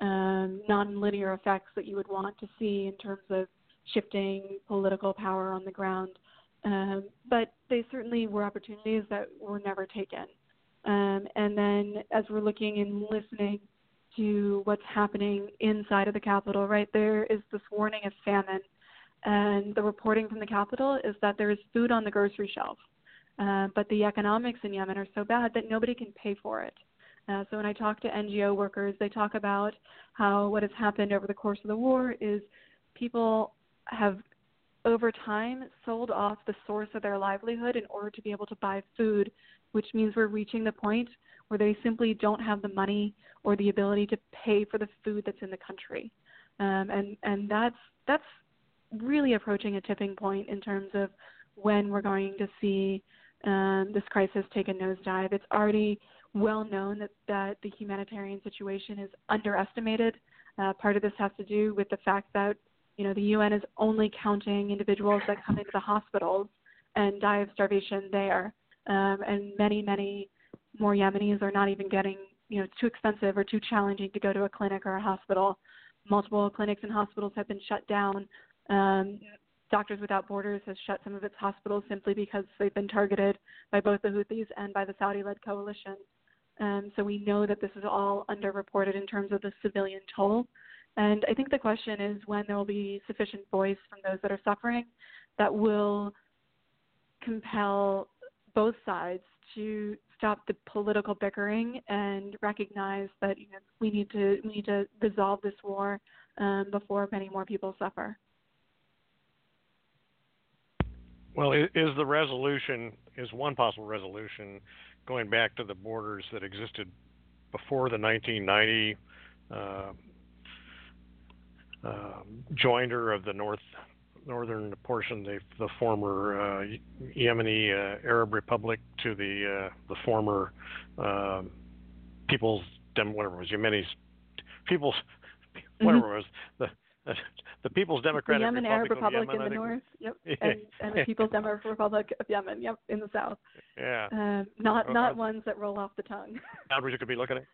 um, non-linear effects that you would want to see in terms of shifting political power on the ground. Um, but they certainly were opportunities that were never taken. Um, and then as we're looking and listening to what's happening inside of the capital, right, there is this warning of famine. And the reporting from the capital is that there is food on the grocery shelf. Uh, but the economics in Yemen are so bad that nobody can pay for it. Uh, so when I talk to N G O workers, they talk about how what has happened over the course of the war is people have over time sold off the source of their livelihood in order to be able to buy food, which means we're reaching the point where they simply don't have the money or the ability to pay for the food that's in the country. Um, and, and that's, that's really approaching a tipping point in terms of when we're going to see um, this crisis take a nosedive. It's already well known that, that the humanitarian situation is underestimated. Uh, part of this has to do with the fact that, you know, the U N is only counting individuals that come into the hospitals and die of starvation there. Um, and many, many more Yemenis are not even getting, you know, it's too expensive or too challenging to go to a clinic or a hospital. Multiple clinics and hospitals have been shut down. Um, Doctors Without Borders has shut some of its hospitals simply because they've been targeted by both the Houthis and by the Saudi-led coalition. Um, so we know that this is all underreported in terms of the civilian toll. And I think the question is when there will be sufficient voice from those that are suffering that will compel both sides to stop the political bickering and recognize that, you know, we need to we need to resolve this war um, before many more people suffer. Well, is the resolution, is one possible resolution going back to the borders that existed before the nineteen ninety uh, uh, joinder of the north northern portion, the, the former uh, Yemeni uh, Arab Republic to the uh, the former uh, People's Dem whatever it was Yemeni's People's whatever mm-hmm. it was the uh, the People's Democratic the Yemen Republic, Arab Republic of Yemen, in the north, yep, and, and the People's Democratic Republic of Yemen, yep, in the south. Yeah, um, not not uh, ones that roll off the tongue. Boundaries you could be looking at.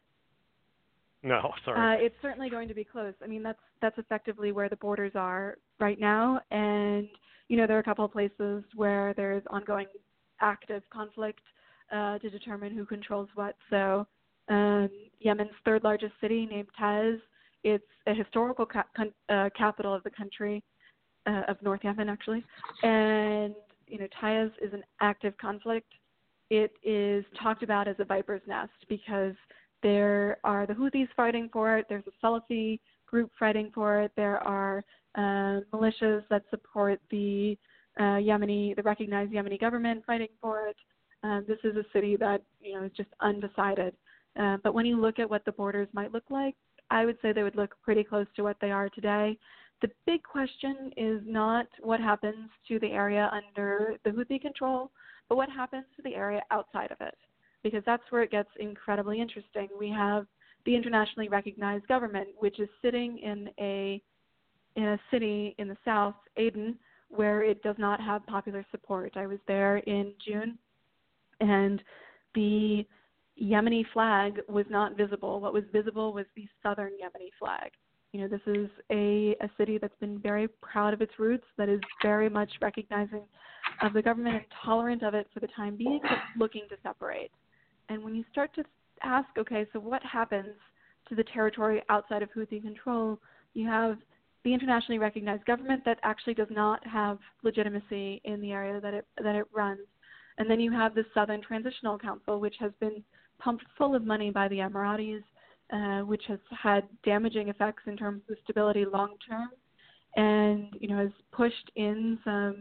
No, sorry. Uh, it's certainly going to be close. I mean, that's that's effectively where the borders are right now, and you know there are a couple of places where there's ongoing active conflict uh, to determine who controls what. So, um, Yemen's third largest city, named Taiz, it's a historical ca- con- uh, capital of the country, uh, of North Yemen actually, and you know Taiz is an active conflict. It is talked about as a viper's nest because there are the Houthis fighting for it. There's a Salafi group fighting for it. There are uh, militias that support the uh, Yemeni, the recognized Yemeni government fighting for it. Uh, this is a city that you know is just undecided. Uh, but when you look at what the borders might look like, I would say they would look pretty close to what they are today. The big question is not what happens to the area under the Houthi control, but what happens to the area outside of it. Because that's where it gets incredibly interesting. We have the internationally recognized government, which is sitting in a in a city in the south, Aden, where it does not have popular support. I was there in June, and the Yemeni flag was not visible. What was visible was the southern Yemeni flag. You know, this is a, a city that's been very proud of its roots, that is very much recognizing of the government and tolerant of it for the time being, but looking to separate. And when you start to ask, okay, so what happens to the territory outside of Houthi control, you have the internationally recognized government that actually does not have legitimacy in the area that it that it runs. And then you have the Southern Transitional Council, which has been pumped full of money by the Emiratis, uh, which has had damaging effects in terms of stability long term, and you know has pushed in some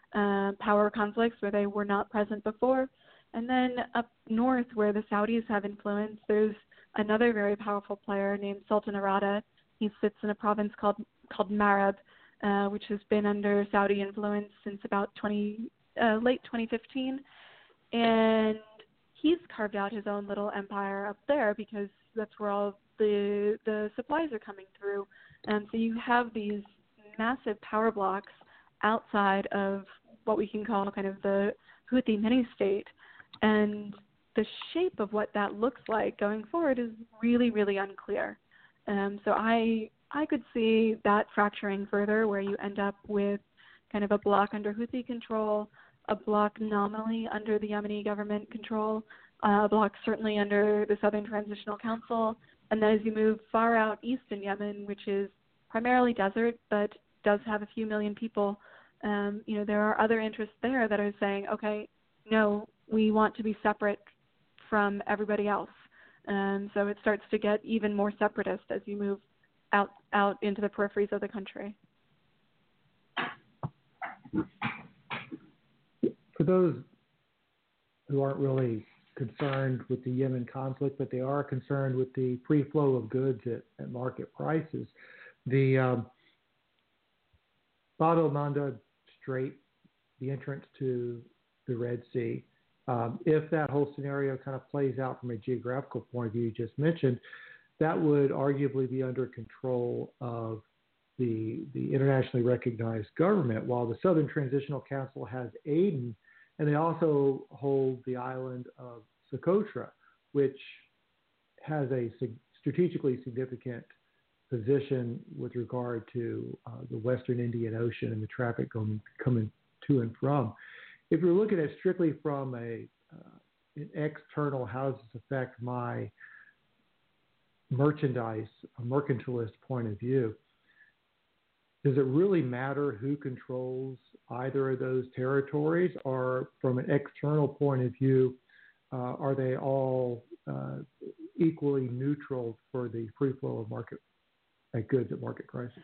uh, power conflicts where they were not present before. And then up north, where the Saudis have influence, there's another very powerful player named Sultan Arada. He sits in a province called called Marib, uh, which has been under Saudi influence since about twenty, uh, late twenty fifteen. And he's carved out his own little empire up there because that's where all the the supplies are coming through. And so you have these massive power blocks outside of what we can call kind of the Houthi mini-state. And the shape of what that looks like going forward is really, really unclear. Um, so I I could see that fracturing further, where you end up with kind of a bloc under Houthi control, a bloc nominally under the Yemeni government control, uh, a bloc certainly under the Southern Transitional Council, and then as you move far out east in Yemen, which is primarily desert but does have a few million people, um, you know, there are other interests there that are saying, okay, no, we want to be separate from everybody else. Um, so it starts to get even more separatist as you move out out into the peripheries of the country. For those who aren't really concerned with the Yemen conflict, but they are concerned with the free flow of goods at, at market prices, the um, Bab el-Mandeb Strait, the entrance to the Red Sea, um, if that whole scenario kind of plays out from a geographical point of view you just mentioned, that would arguably be under control of the, the internationally recognized government, while the Southern Transitional Council has Aden, and they also hold the island of Socotra, which has a sig- strategically significant position with regard to uh, the Western Indian Ocean and the traffic going, coming to and from. If you're looking at strictly from a uh, an external, how does this affect my merchandise, a mercantilist point of view, does it really matter who controls either of those territories, or from an external point of view, uh, are they all uh, equally neutral for the free flow of market at goods at market prices?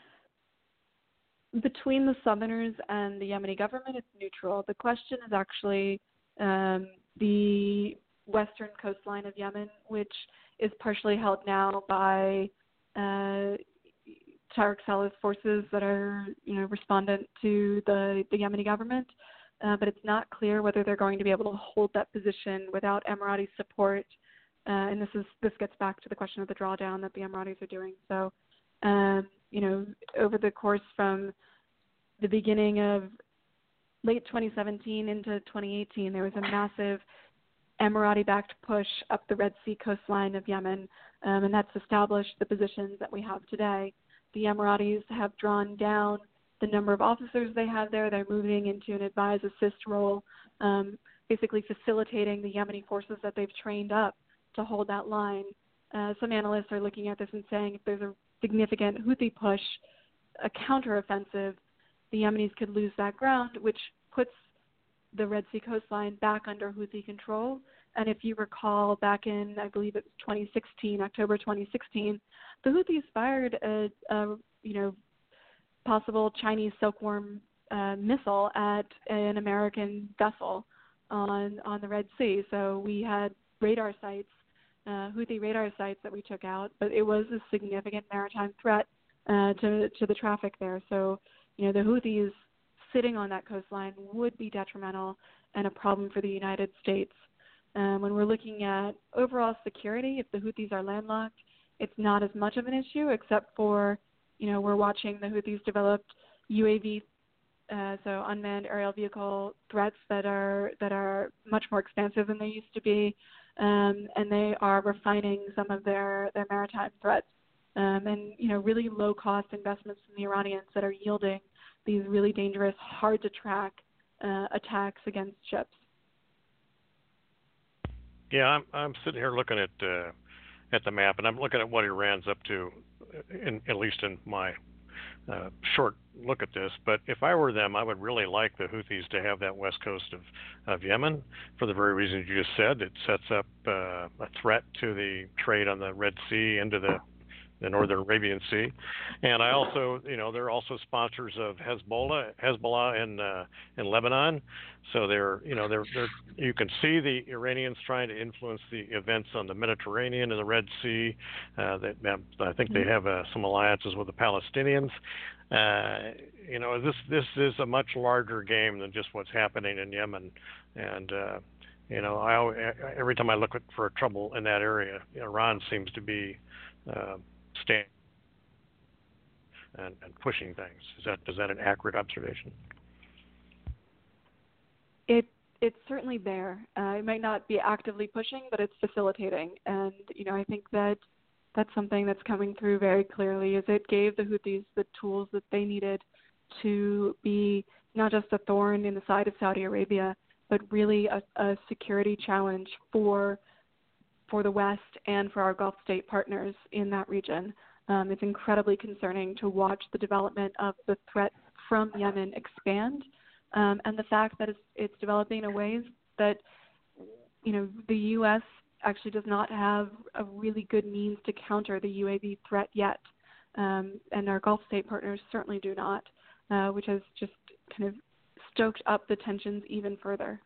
Between the Southerners and the Yemeni government, it's neutral. The question is actually um, the western coastline of Yemen, which is partially held now by uh, Tariq Saleh's forces that are, you know, respondent to the, the Yemeni government. Uh, but it's not clear whether they're going to be able to hold that position without Emirati support. Uh, and this is this gets back to the question of the drawdown that the Emiratis are doing. So, um, you know, over the course from the beginning of late twenty seventeen into twenty eighteen, there was a massive Emirati-backed push up the Red Sea coastline of Yemen, um, and that's established the positions that we have today. The Emiratis have drawn down the number of officers they have there. They're moving into an advise-assist role, um, basically facilitating the Yemeni forces that they've trained up to hold that line. Uh, some analysts are looking at this and saying if there's a significant Houthi push, a counteroffensive, the Yemenis could lose that ground, which puts the Red Sea coastline back under Houthi control. And if you recall, back in, I believe it was twenty sixteen, October twenty sixteen, the Houthis fired a, a you know, possible Chinese silkworm uh, missile at an American vessel on on the Red Sea. So we had radar sites, uh, Houthi radar sites that we took out, but it was a significant maritime threat uh, to to the traffic there. So, you know, the Houthis sitting on that coastline would be detrimental and a problem for the United States. Um, when we're looking at overall security, if the Houthis are landlocked, it's not as much of an issue, except for, you know, we're watching the Houthis develop U A V, uh, so unmanned aerial vehicle threats that are that are much more expansive than they used to be, um, and they are refining some of their, their maritime threats, um, and, you know, really low-cost investments from the Iranians that are yielding these really dangerous, hard-to-track uh, attacks against ships. Yeah, I'm I'm sitting here looking at uh, at the map, and I'm looking at what Iran's up to, in, at least in my uh, short look at this. But if I were them, I would really like the Houthis to have that west coast of, of Yemen for the very reasons you just said. It sets up uh, a threat to the trade on the Red Sea into the the Northern Arabian Sea, and I also, you know, they're also sponsors of Hezbollah, Hezbollah in uh, in Lebanon. So they're, you know, they're they're you can see the Iranians trying to influence the events on the Mediterranean and the Red Sea. Uh, that I think they have uh, some alliances with the Palestinians. Uh, you know, this this is a much larger game than just what's happening in Yemen, and uh, you know, I always, every time I look at, for trouble in that area, Iran seems to be uh, stand and, and pushing things. Is that is that an accurate observation? It it's certainly there. Uh, it might not be actively pushing, but it's facilitating. And you know, I think that that's something that's coming through very clearly. Is it gave the Houthis the tools that they needed to be not just a thorn in the side of Saudi Arabia, but really a, a security challenge for for the West and for our Gulf state partners in that region. Um, it's incredibly concerning to watch the development of the threat from Yemen expand, um, and the fact that it's, it's developing in ways that, you know, the U S actually does not have a really good means to counter the U A V threat yet, um, and our Gulf state partners certainly do not, uh, which has just kind of stoked up the tensions even further.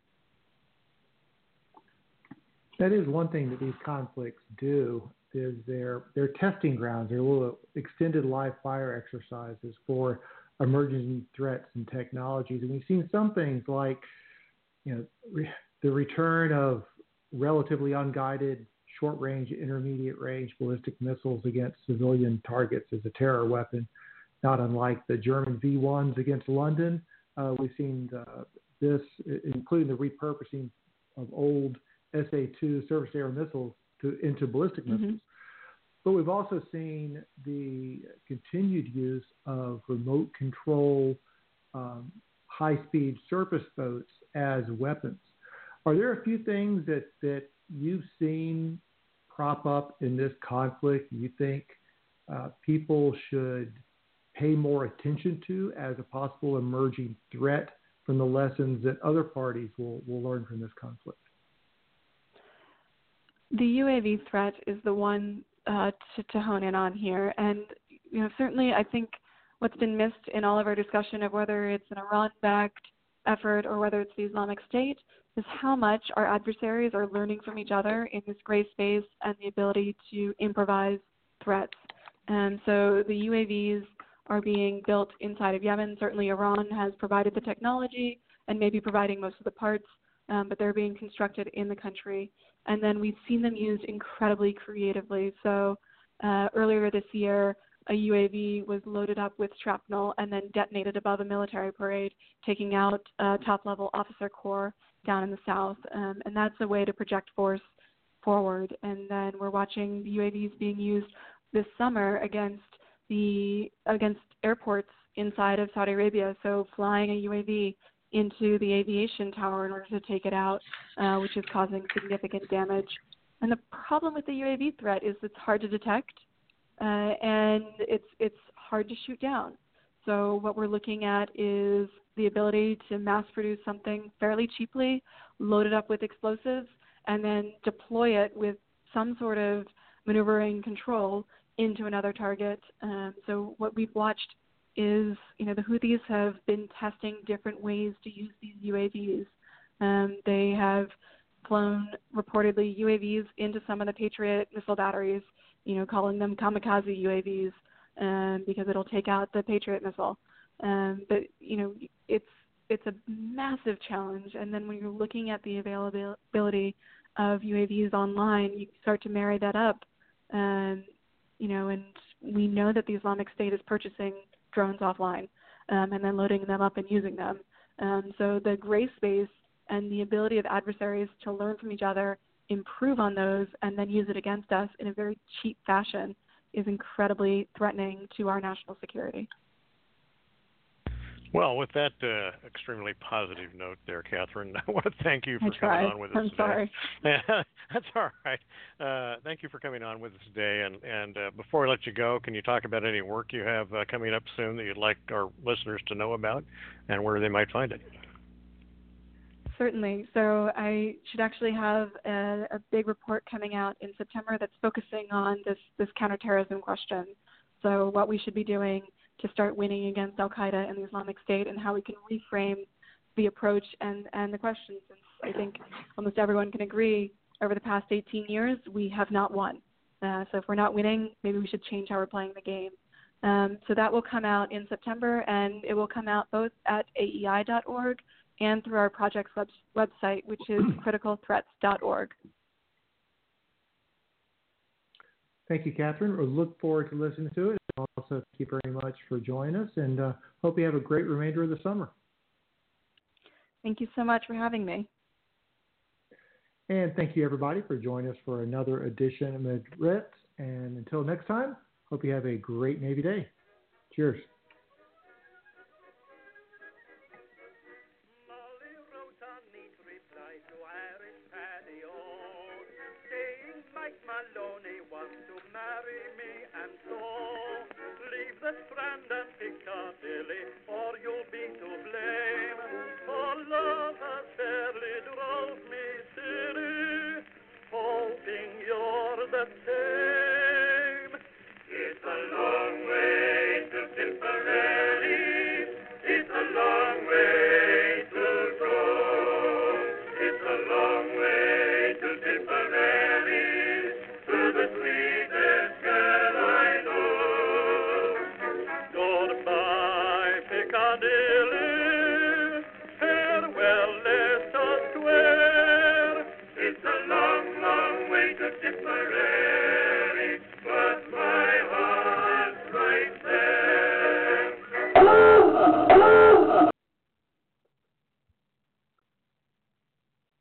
That is one thing that these conflicts do, is they're, they're testing grounds. They're little extended live fire exercises for emerging threats and technologies. And we've seen some things like, you know, re- the return of relatively unguided short-range, intermediate-range ballistic missiles against civilian targets as a terror weapon, not unlike the German V ones against London. Uh, we've seen uh, this, including the repurposing of old S A two surface-to-air missiles to, into ballistic Mm-hmm. missiles. But we've also seen the continued use of remote control, um, high-speed surface boats as weapons. Are there a few things that, that you've seen crop up in this conflict you think uh, people should pay more attention to as a possible emerging threat from the lessons that other parties will, will learn from this conflict? The U A V threat is the one uh, to, to hone in on here. And, you know, certainly I think what's been missed in all of our discussion of whether it's an Iran-backed effort or whether it's the Islamic State is how much our adversaries are learning from each other in this gray space and the ability to improvise threats. And so the U A Vs are being built inside of Yemen. Certainly Iran has provided the technology and maybe providing most of the parts, um, but they're being constructed in the country. And then we've seen them used incredibly creatively. So uh, earlier this year, a U A V was loaded up with shrapnel and then detonated above a military parade, taking out uh, top-level officer corps down in the south. Um, and that's a way to project force forward. And then we're watching the U A Vs being used this summer against the against airports inside of Saudi Arabia. So flying a U A V into the aviation tower in order to take it out, uh, which is causing significant damage. And the problem with the U A V threat is it's hard to detect, uh, and it's it's hard to shoot down. So what we're looking at is the ability to mass produce something fairly cheaply, load it up with explosives, and then deploy it with some sort of maneuvering control into another target. Um, so what we've watched is, you know, the Houthis have been testing different ways to use these U A Vs. Um, they have flown reportedly U A Vs into some of the Patriot missile batteries, you know, calling them kamikaze U A Vs um, because it'll take out the Patriot missile. Um, but, you know, it's it's a massive challenge. And then when you're looking at the availability of U A Vs online, you start to marry that up. Um, you know, and we know that the Islamic State is purchasing drones offline um, and then loading them up and using them. Um, so the gray space and the ability of adversaries to learn from each other, improve on those, and then use it against us in a very cheap fashion is incredibly threatening to our national security. Well, with that uh, extremely positive note there, Catherine, I want to thank you for I coming tried. on with us I'm today. sorry. That's all right. Uh, thank you for coming on with us today. And, and uh, before I let you go, can you talk about any work you have uh, coming up soon that you'd like our listeners to know about and where they might find it? certainly. So I should actually have a, a big report coming out in September that's focusing on this, this counterterrorism question. So what we should be doing to start winning against Al-Qaeda and the Islamic State, and how we can reframe the approach and, and the questions. Since I think almost everyone can agree, over the past eighteen years, we have not won. Uh, so if we're not winning, maybe we should change how we're playing the game. Um, so that will come out in September, and it will come out both at A E I dot org and through our project's web- website, which is critical threats dot org. Thank you, Catherine. We look forward to listening to it. Also, thank you very much for joining us, and uh, hope you have a great remainder of the summer. Thank you so much for having me. And thank you, everybody, for joining us for another edition of Midrets. And until next time, hope you have a great Navy Day. Cheers. Molly wrote a neat reply to Irish Paddy O, saying Mike Maloney wants to marry me, and so leave the Strand and Piccadilly, or you'll be too